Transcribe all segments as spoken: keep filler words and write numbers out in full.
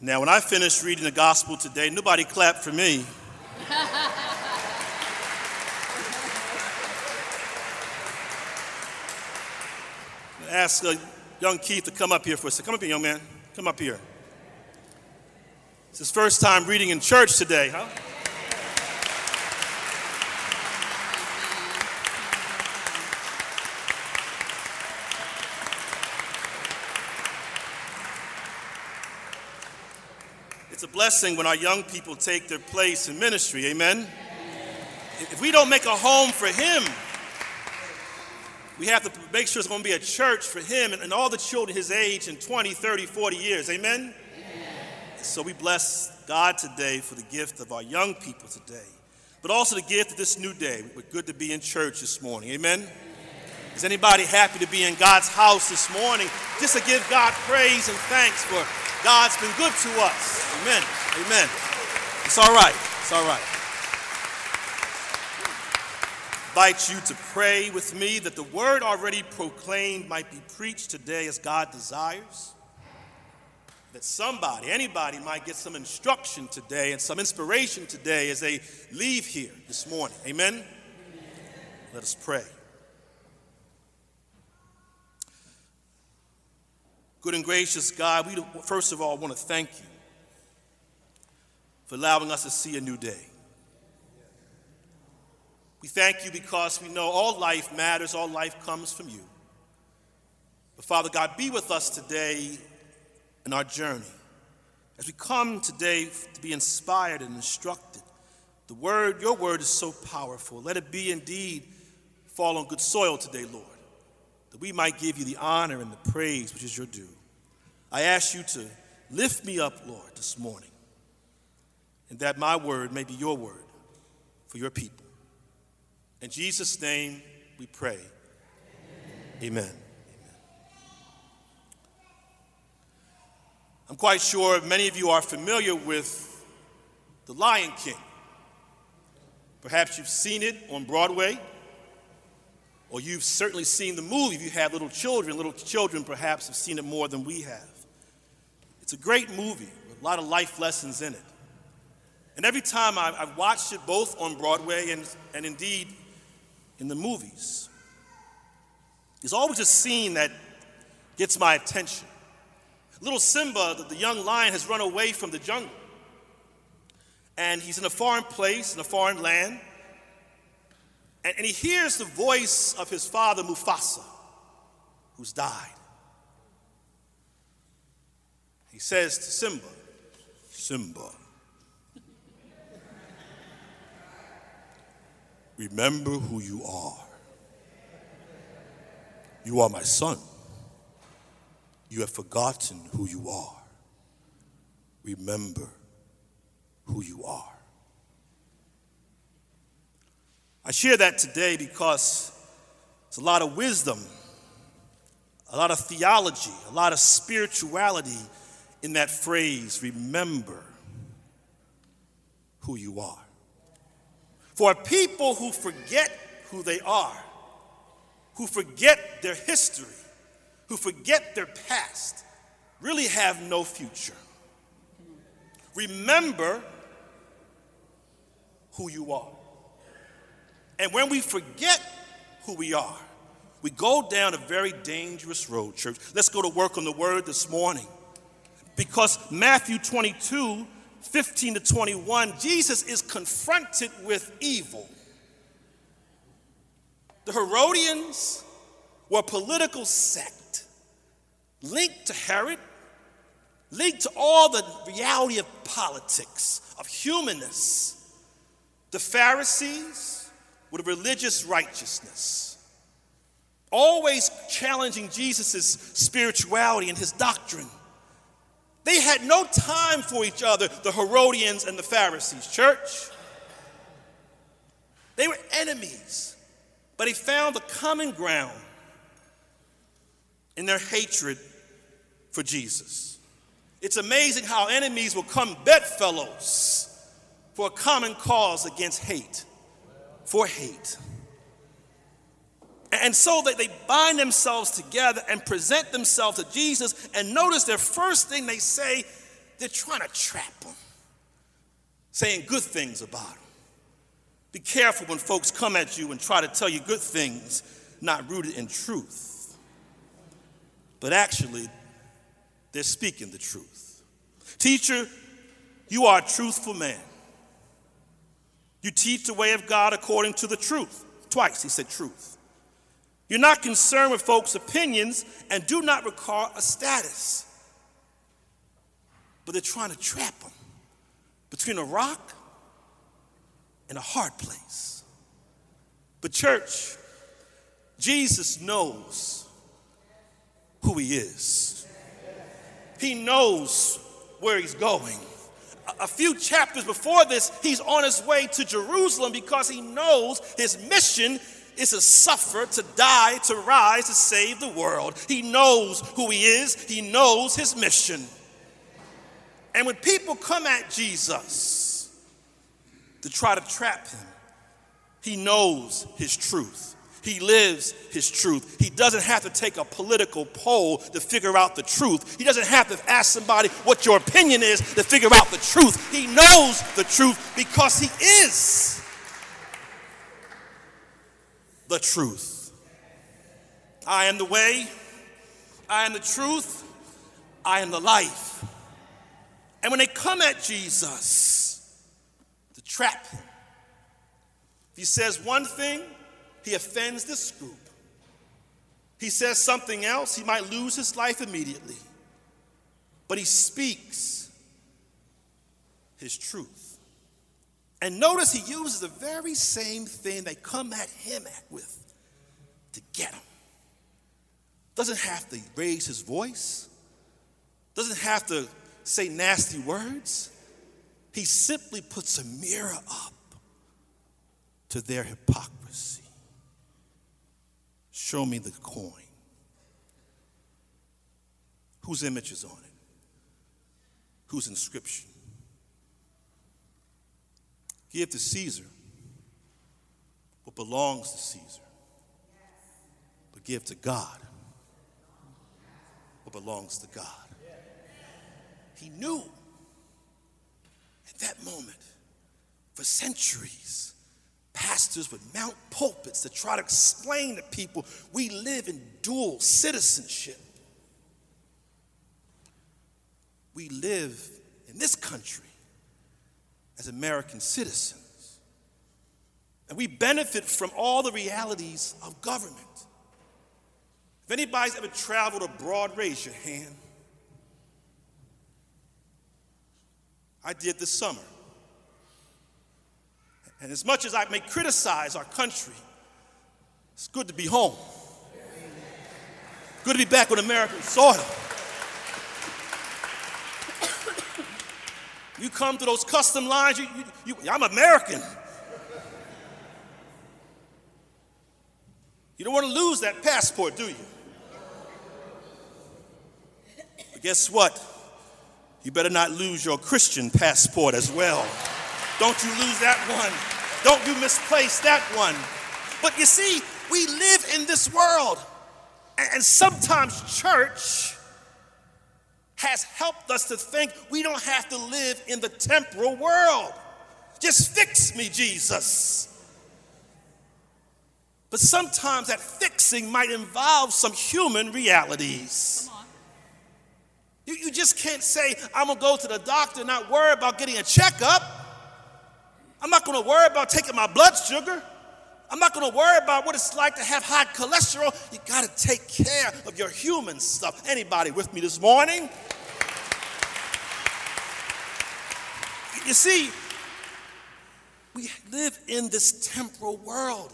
Now, when I finished reading the gospel today, nobody clapped for me. I asked uh, young Keith to come up here for a second. Come up here, young man. Come up here. It's his first time reading in church today, huh? It's a blessing when our young people take their place in ministry, amen? Amen. If we don't make a home for him, we have to make sure it's going to be a church for him and, and all the children his age in twenty, thirty, forty years, amen? Amen? So we bless God today for the gift of our young people today, but also the gift of this new day. We're good to be in church this morning, amen? Amen. Is anybody happy to be in God's house this morning just to give God praise and thanks for God's been good to us? Amen. Amen. It's all right. It's all right. I invite you to pray with me that the word already proclaimed might be preached today as God desires. That somebody, anybody might get some instruction today and some inspiration today as they leave here this morning. Amen? Amen. Let us pray. Good and gracious God, we first of all want to thank you for allowing us to see a new day. We thank you because we know all life matters, all life comes from you. But Father God, be with us today in our journey. As we come today to be inspired and instructed, the word, your word is so powerful. Let it be indeed fall on good soil today, Lord, that we might give you the honor and the praise which is your due. I ask you to lift me up, Lord, this morning, and that my word may be your word for your people. In Jesus' name we pray. Amen. Amen. I'm quite sure many of you are familiar with The Lion King. Perhaps you've seen it on Broadway, or you've certainly seen the movie. If you have little children, little children perhaps have seen it more than we have. It's a great movie with a lot of life lessons in it. And every time I've, I've watched it both on Broadway and, and indeed in the movies, there's always a scene that gets my attention. Little Simba, the, the young lion, has run away from the jungle. And he's in a foreign place, in a foreign land. And, and he hears the voice of his father, Mufasa, who's died. He says to Simba, Simba, remember who you are. You are my son. You have forgotten who you are. Remember who you are. I share that today because it's a lot of wisdom, a lot of theology, a lot of spirituality in that phrase, remember who you are. For people who forget who they are, who forget their history, who forget their past, really have no future. Remember who you are. And when we forget who we are, we go down a very dangerous road, church. Let's go to work on the word this morning. Because Matthew twenty-two, fifteen to twenty-one, Jesus is confronted with evil. The Herodians were a political sect linked to Herod, linked to all the reality of politics, of humanness. The Pharisees were the religious righteousness, always challenging Jesus' spirituality and his doctrine. They had no time for each other, the Herodians and the Pharisees. Church, they were enemies, but they found a common ground in their hatred for Jesus. It's amazing how enemies will come bedfellows for a common cause against hate, for hate. And so that they bind themselves together and present themselves to Jesus, and notice their first thing they say, they're trying to trap them, saying good things about them. Be careful when folks come at you and try to tell you good things not rooted in truth. But actually, they're speaking the truth. Teacher, you are a truthful man. You teach the way of God according to the truth. Twice he said truth. You're not concerned with folks' opinions and do not require a status. But they're trying to trap them between a rock and a hard place. But church, Jesus knows who he is. He knows where he's going. A few chapters before this, he's on his way to Jerusalem because he knows his mission is to suffer, to die, to rise, to save the world. He knows who he is. He knows his mission. And when people come at Jesus to try to trap him, he knows his truth. He lives his truth. He doesn't have to take a political poll to figure out the truth. He doesn't have to ask somebody what your opinion is to figure out the truth. He knows the truth because he is the truth. I am the way, I am the truth, I am the life. And when they come at Jesus to trap him, if he says one thing, he offends this group. He says something else, he might lose his life immediately. But he speaks his truth. And notice he uses the very same thing they come at him at with to get him. Doesn't have to raise his voice. Doesn't have to say nasty words. He simply puts a mirror up to their hypocrisy. Show me the coin. Whose image is on it? Whose inscription? Give to Caesar what belongs to Caesar, but give to God what belongs to God. He knew at that moment, for centuries, pastors would mount pulpits to try to explain to people we live in dual citizenship. We live in this country as American citizens, and we benefit from all the realities of government. If anybody's ever traveled abroad, raise your hand. I did this summer. And as much as I may criticize our country, it's good to be home. Good to be back on American soil. You come to those custom lines, you, you, you, I'm American. You don't want to lose that passport, do you? But guess what? You better not lose your Christian passport as well. Don't you lose that one. Don't you misplace that one. But you see, we live in this world. And sometimes church has helped us to think we don't have to live in the temporal world. Just fix me, Jesus. But sometimes that fixing might involve some human realities. Come on. You, you just can't say, I'm going to go to the doctor and not worry about getting a checkup. I'm not going to worry about taking my blood sugar. I'm not going to worry about what it's like to have high cholesterol. You got to take care of your human stuff. Anybody with me this morning? You see, we live in this temporal world.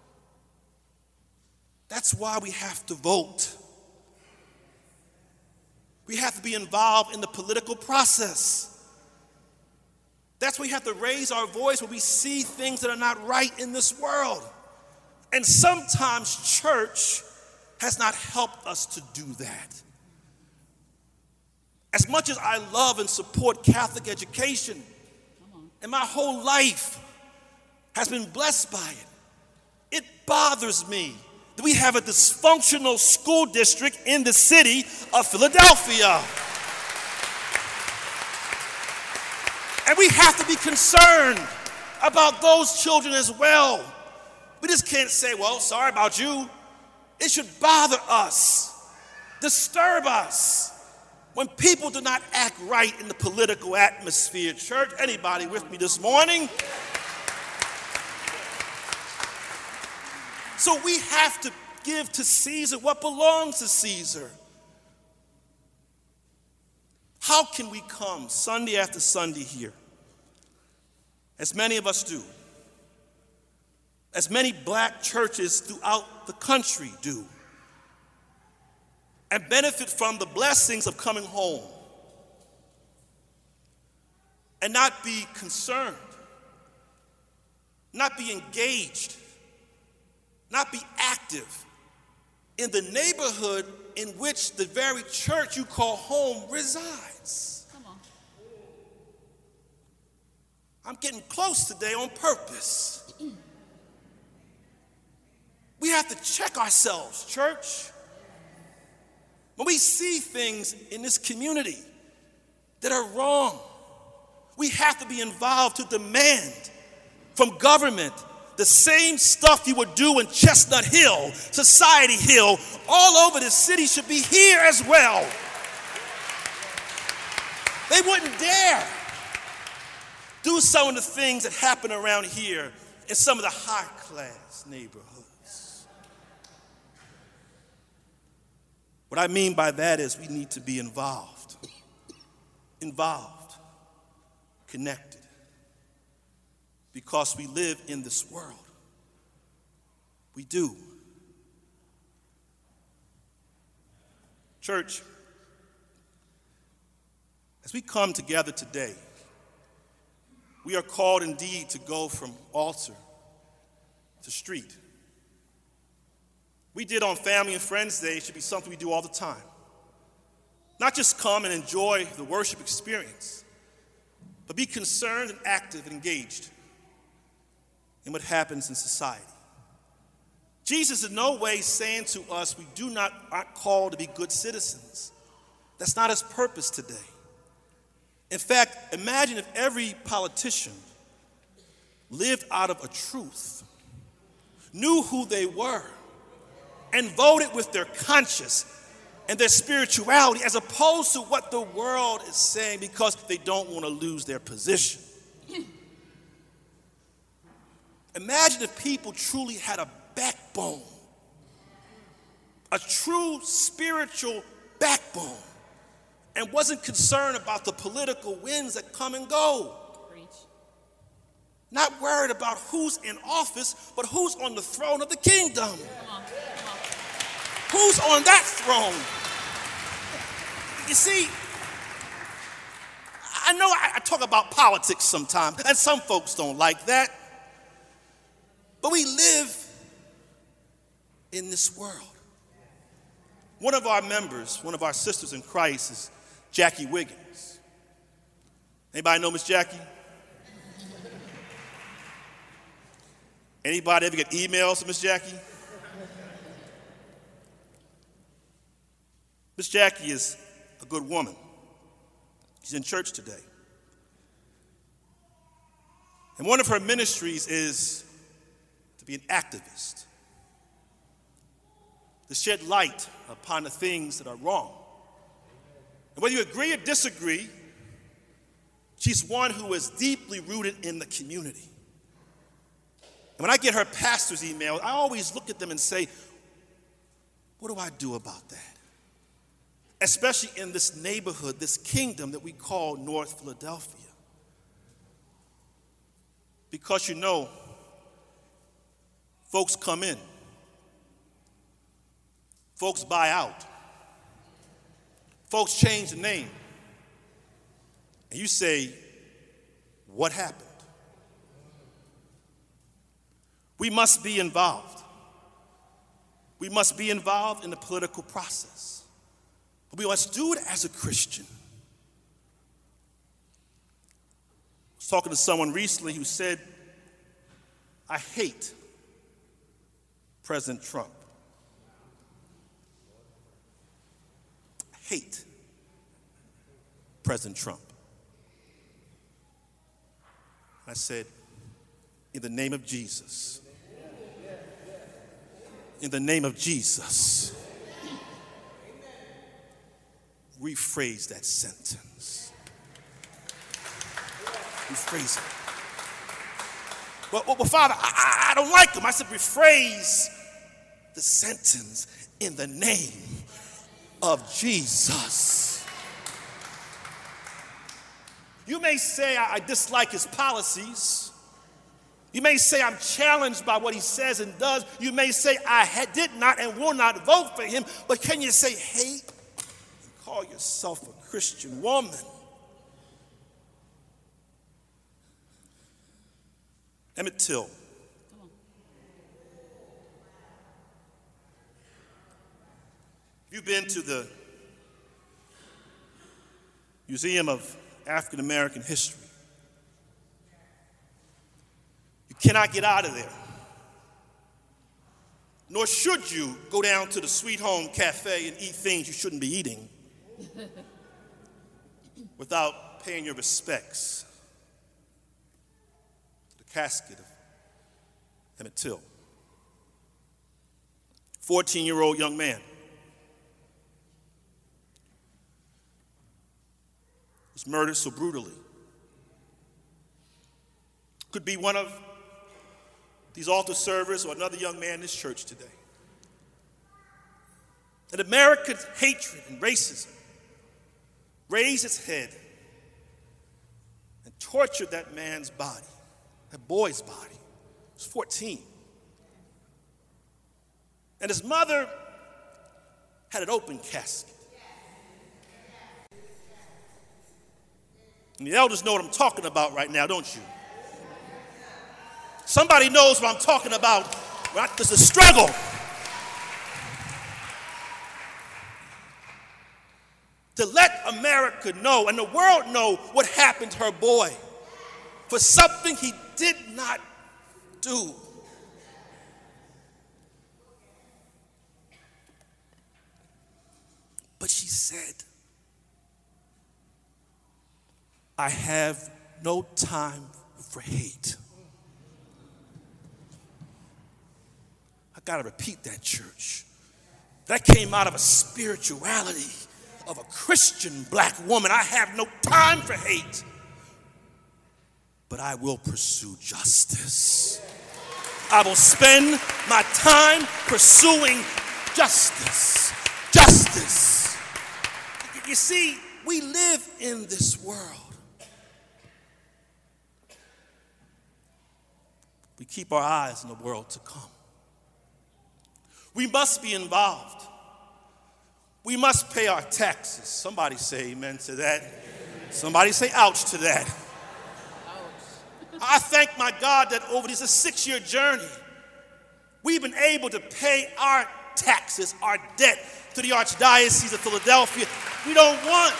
That's why we have to vote. We have to be involved in the political process. That's why we have to raise our voice when we see things that are not right in this world. And sometimes church has not helped us to do that. As much as I love and support Catholic education, and my whole life has been blessed by it, it bothers me that we have a dysfunctional school district in the city of Philadelphia. And we have to be concerned about those children as well. We just can't say, well, sorry about you. It should bother us, disturb us, when people do not act right in the political atmosphere. Church, anybody with me this morning? So we have to give to Caesar what belongs to Caesar. How can we come Sunday after Sunday here, as many of us do, as many black churches throughout the country do, and benefit from the blessings of coming home, and not be concerned, not be engaged, not be active in the neighborhood in which the very church you call home resides? Come on. I'm getting close today on purpose. We have to check ourselves, church. When we see things in this community that are wrong, we have to be involved to demand from government the same stuff you would do in Chestnut Hill, Society Hill, all over the city should be here as well. They wouldn't dare do some of the things that happen around here in some of the high-class neighborhoods. What I mean by that is we need to be involved, involved, connected, because we live in this world. We do. Church, as we come together today, we are called indeed to go from altar to street. We did on Family and Friends Day. It should be something we do all the time. Not just come and enjoy the worship experience, but be concerned and active and engaged in what happens in society. Jesus in no way saying to us we do not aren't called to be good citizens. That's not his purpose today. In fact, imagine if every politician lived out of a truth, knew who they were, and voted with their conscience and their spirituality as opposed to what the world is saying because they don't want to lose their position. Imagine if people truly had a backbone, a true spiritual backbone, and wasn't concerned about the political winds that come and go. Preach. Not worried about who's in office, but who's on the throne of the kingdom. Come on. Come on. Who's on that throne? You see, I know I, I talk about politics sometimes, and some folks don't like that. But we live in this world. One of our members, one of our sisters in Christ is Jackie Wiggins. Anybody know Miss Jackie? Anybody ever get emails from Miss Jackie? Miss Jackie is a good woman. She's in church today. And one of her ministries is to be an activist, to shed light upon the things that are wrong. And whether you agree or disagree, she's one who is deeply rooted in the community. And when I get her pastor's email, I always look at them and say, what do I do about that? Especially in this neighborhood, this kingdom that we call North Philadelphia. Because you know, folks come in, folks buy out, folks change the name, and you say, what happened? We must be involved. We must be involved in the political process. But we must do it as a Christian. I was talking to someone recently who said, I hate President Trump. I hate President Trump. I said, in the name of Jesus. In the name of Jesus. Rephrase that sentence. Rephrase it. Well, well, well Father, I, I don't like them. I said, rephrase the sentence in the name of Jesus. You may say I, I dislike his policies. You may say I'm challenged by what he says and does. You may say I had, did not and will not vote for him. But can you say hate and call yourself a Christian woman? Emmett Till. You've been to the Museum of African American History. You cannot get out of there. Nor should you go down to the Sweet Home Cafe and eat things you shouldn't be eating without paying your respects to the casket of Emmett Till. fourteen-year-old young man. Was murdered so brutally. Could be one of these altar servers or another young man in this church today. And America's hatred and racism raised its head and tortured that man's body, that boy's body. He was fourteen. And his mother had an open casket. And the elders know what I'm talking about right now, don't you? Somebody knows what I'm talking about. Right? There's a struggle. To let America know and the world know what happened to her boy for something he did not do. But she said, I have no time for hate. I gotta repeat that, church. That came out of a spirituality of a Christian black woman. I have no time for hate, but I will pursue justice. I will spend my time pursuing justice. Justice. You see, we live in this world. We keep our eyes on the world to come. We must be involved. We must pay our taxes. Somebody say amen to that. Somebody say ouch to that. Ouch. I thank my God that over this a six-year journey, we've been able to pay our taxes, our debt to the Archdiocese of Philadelphia. We don't want.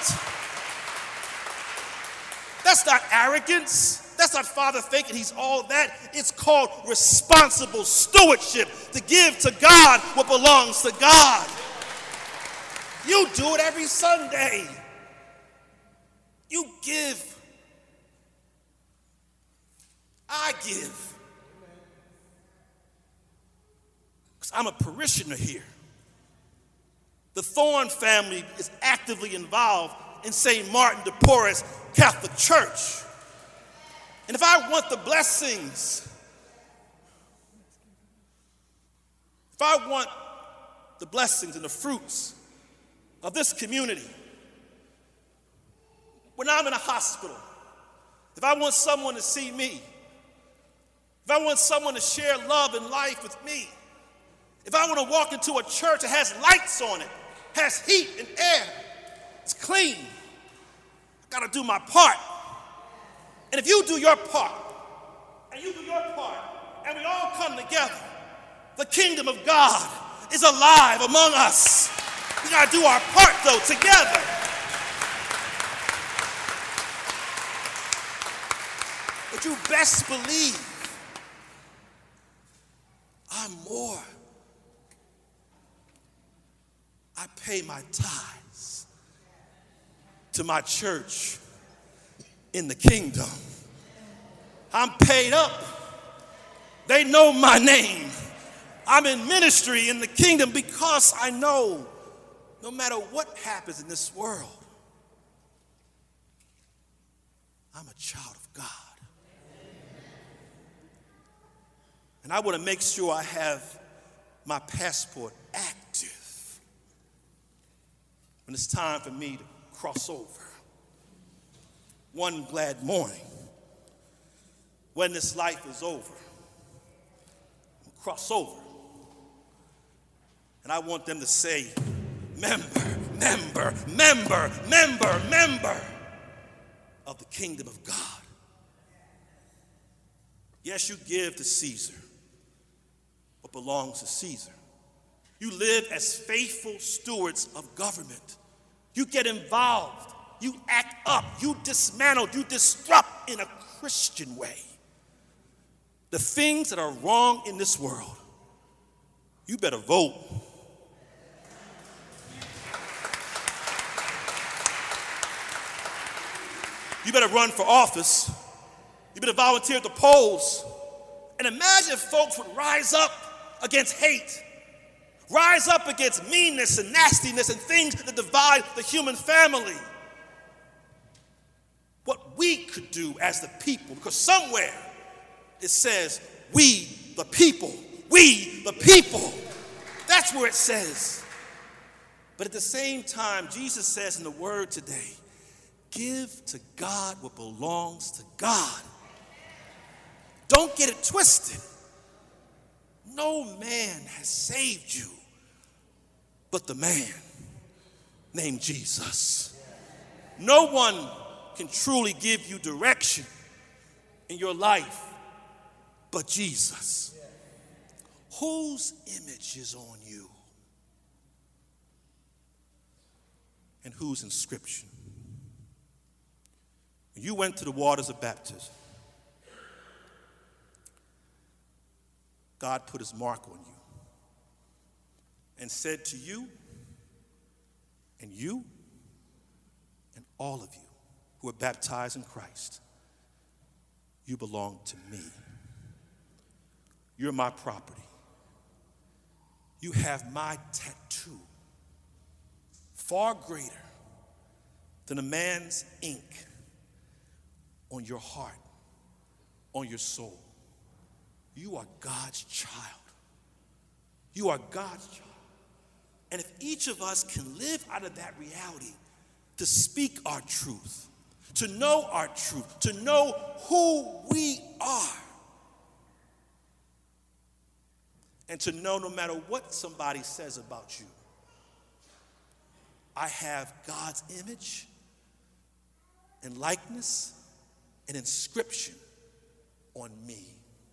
That's not arrogance. That's not Father thinking he's all that. It's called responsible stewardship, to give to God what belongs to God. You do it every Sunday. You give. I give. Because I'm a parishioner here. The Thorne family is actively involved in Saint Martin de Porres Catholic Church. And if I want the blessings, if I want the blessings and the fruits of this community, when I'm in a hospital, if I want someone to see me, if I want someone to share love and life with me, if I want to walk into a church that has lights on it, has heat and air, it's clean, I got to do my part. And if you do your part, and you do your part, and we all come together, the kingdom of God is alive among us. We got to do our part, though, together. But you best believe I'm more. I pay my tithes to my church in the kingdom. I'm paid up. They know my name. I'm in ministry in the kingdom because I know no matter what happens in this world, I'm a child of God. And I want to make sure I have my passport active when it's time for me to cross over. One glad morning, when this life is over, I'll cross over. And I want them to say, member, member, member, member, member of the kingdom of God. Yes, you give to Caesar what belongs to Caesar. You live as faithful stewards of government. You get involved. You act up. You dismantle. You disrupt in a Christian way the things that are wrong in this world. You better vote. You better run for office. You better volunteer at the polls. And imagine if folks would rise up against hate, rise up against meanness and nastiness and things that divide the human family. What we could do as the people, because somewhere it says, we the people, we the people. That's where it says. But at the same time, Jesus says in the word today, give to God what belongs to God. Don't get it twisted. No man has saved you but the man named Jesus. No one can truly give you direction in your life but Jesus. Whose image is on you? And whose inscription? When you went to the waters of baptism, God put his mark on you and said to you and you and all of you who are baptized in Christ, you belong to me. You're my property. You have my tattoo, far greater than a man's ink on your heart, on your soul. You are God's child. You are God's child. And if each of us can live out of that reality, to speak our truth, to know our truth, to know who we are, and to know no matter what somebody says about you, I have God's image and likeness and inscription on me.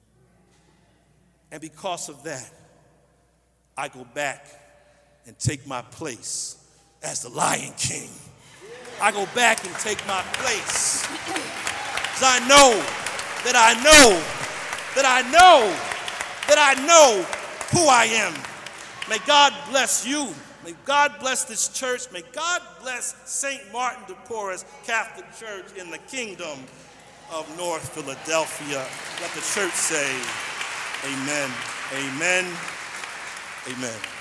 And because of that, I go back and take my place as the Lion King. I go back and take my place. Because I know that I know that I know that I know who I am. May God bless you. May God bless this church. May God bless Saint Martin de Porres Catholic Church in the kingdom of North Philadelphia. Let the church say, amen, amen, amen.